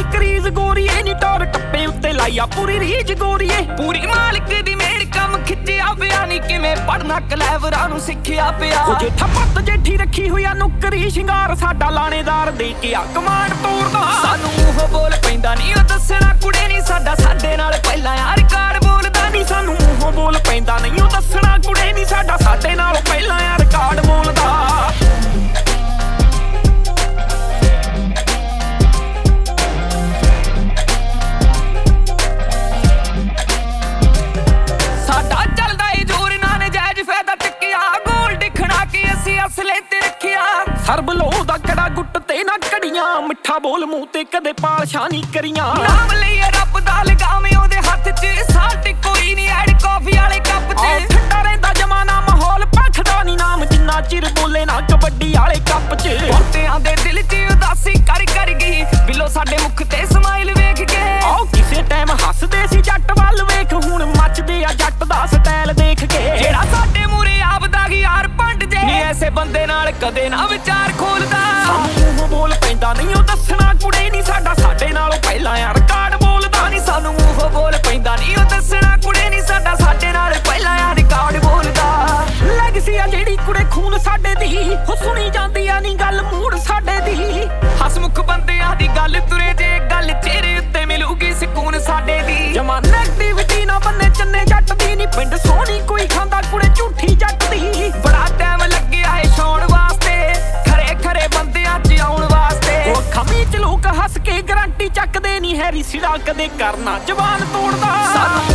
crease ਗੋਰੀਏ ਨੀ ਟੌਰ ਟੱਪੇ ਉੱਤੇ ਲਾਈਆ ਪੂਰੀ ਰੀਜ ਗੋਰੀਏ ਪੂਰੀ ਮਾਲਕ ਦੀ ਮਿਹਰ ਕੰਮ ਖਿੱਚਿਆ ਪਿਆ ਨੀ ਕਿਵੇਂ ਪੜਨਾ ਕਲੈਵਰਾਂ ਨੂੰ ਸਿੱਖਿਆ ਪਿਆ ਉਹ ਜੇਠਾ ਪੱਤ ਜੇਠੀ ਰੱਖੀ ਹੋਇਆ ਨੁਕਰੀ ਸ਼ਿੰਗਾਰ ਸਾਡਾ ਲਾਣੇਦਾਰ ਦੇ ਕੇ ਆ ਕਮਾਂਡ ਤੋੜਦਾ ਸਾਨੂੰ ਉਹ ਬੋਲ ਪੈਂਦਾ ਨੀ ਉਹ ਦੱਸਣਾ ਕੁੜੇ ਨੀ ਸਾਡਾ ਸਾਡੇ ਨਾਲ ਪਹਿਲਾਂ ਯਾਰ ਕਾਰ ਬੋਲਦਾ ਨੀ ਸਾਨੂੰ ਮੂੰਹੋਂ ਬੋਲ ਪੈਂਦਾ ਨਹੀਂ ਉਹ ਦੱਸਣਾ ਕੁੜੇ ਨੀ ਸਾਡਾ ਸਾਡੇ ਨਾਲ ਪਹਿਲਾਂ ਯਾਰ ਕਾਰਡ ਬੋਲਦਾ ਸਾਡਾ ਚੱਲਦਾ ਏ ਜ਼ੋਰ ਨਾ ਨਜਾਇਜ਼ ਫਾਇਦਾ ਚੱਕਿਆ ਗੋਲਡ ਖਣਾ ਕੇ ਅਸੀਂ ਅਸਲੇ ਤੇ ਰੱਖਿਆ ਸਰਬ ਲੋ ਦਾ ਕੜਾ ਗੁੱਟ ਤੇ ਨਾ ਕੜੀਆਂ ਮਿੱਠਾ ਬੋਲ ਮੂੰਹ ਤੇ ਕਦੇ ਪਾਲਸ਼ਾ ਨਹੀਂ ਕਰੀਆਂ ਨਾਮ ਲਈਏ ਰੱਬ ਦਾ ਲਗਾਵੇਂ ਉਹਦੇ ਹੱਥ 'ਚ ਸਾਲਟ ਕੋਈ ਨਹੀਂ ਐਡ ਕਾਫੀ ਵਾਲੇ ਕੱਪ 'ਚ ਠੰਡਾ ਰਹਿੰਦਾ ਜਮਾਨਾ ਮਾਹੌਲ ਭਖਦਾ ਨਹੀਂ ਨਾਮ ਜਿੰਨਾ ਚਿਰ ਬੋਲੇ ਨਾ ਕਬੱਡੀ ਵਾਲੇ ਕੱਪ 'ਚ ਬਹੁਤਿਆਂ ਦੇ ਦਿਲ 'ਚ ਉਦਾਸੀ ਕਰ ਗਈ ਬਿੱਲੋ ਸਾਡੇ ਮੁਖ ਤੇ ਸਮਾਈਲ ਵੇਖ ਕੇ ਆਓ ਕਿਸੇ ਟਾਈਮ ਹੱਸਦੇ ਸੀ ਜੱਟ ਵੱਲ ਵੇਖ ਹੁਣ ਮੱਚਦੇ ਆ ਜੱਟ ਦਾ ਸਟਾਈਲ ਦੇਖ ਕੇ ਜਿਹੜਾ ਸਾਡੇ ਮੂਰੇ ਆਪਦਾ ਕੀ ਯਾਰ ਭੰਡ ਜੇ ਨੀ ਐਸੇ ਬੰਦੇ ਨਾਲ ਕਦੇ ਨਾ ਵਿਚਾਰ ਖੋਲਦਾ ਸਾਨੂੰ ਮੂੰਹ ਬੋਲ ਪੈਂਦਾ ਨਹੀਂ ਉਹ ਦੱਸਣਾ ਕੁੜੇ ਨਹੀਂ ਸਾਡਾ ਸਾਡੇ ਨਾਲੋਂ ਪਹਿਲਾਂ ਯਾਰ ਕਾਰਡ ਬੋਲਦਾ ਨੀ ਸਾਨੂੰ ਮੂੰਹੋਂ ਬੋਲ ਪੈਂਦਾ ਨੀ ਉਹ ਦੱਸਣਾ ਕੁੜੇ ਨੀ ਸਾਡਾ ਸਾਡੇ ਨਾਲ ਪਹਿਲਾਂ ਯਾਰ ਕਾਰਡ ਬੋਲਦਾ ਲੈਗਸੀ ਆ ਜਿਹੜੀ ਕੁੜੇ ਖੂਨ ਸਾਡੇ ਦੀ ਹੋ ਸੁਣੀ ਜਾਂਦੀ ਆ ਨੀ ਗੱਲ ਮੂਡ ਸਾਡੇ ਦੀ ਹਸਮੁਖ ਬੰਦਿਆਂ ਦੀ ਗੱਲ ਤੁਰੇ ਜੇ ਗੱਲ ਚਿਹਰੇ ਉੱਤੇ ਮਿਲੂਗੀ ਸਕੂਨ ਸਾਡੇ ਦੀ ਜਮਾ ਨੈਗੇਟਿਵਿਟੀ ਨਾ ਬੰਨੇ ਚੰਨੇ ਜੱਟ ਦੀ ਨੀ ਪਿੰਡ ਸੋਹਣੀ ਕੋਈ ਖਾਂਦਾ ਕੁੜੇ ਝੂਠੀ ਜੱਟ ਦੀ ਬੜਾ ਟਾਈਮ ਲੱਗਿਆ ਏ ਛਾਉਣ ਵਾਸਤੇ ਖਰੇ ਬੰਦਿਆਂ 'ਚ ਆਉਣ ਵਾਸਤੇ ਉਹ ਖਮੀ ਚ ਲੋਕ ਹੱਸ ਕੇ ਗਰੰਟੀ ਚੱਕਦੇ ਨੀ ਹੈਰੀ ਸਿਰਾ ਕਦੇ ਕਰਨਾ ਜਵਾਨ ਤੋੜਦਾ ਸਾਨੂੰ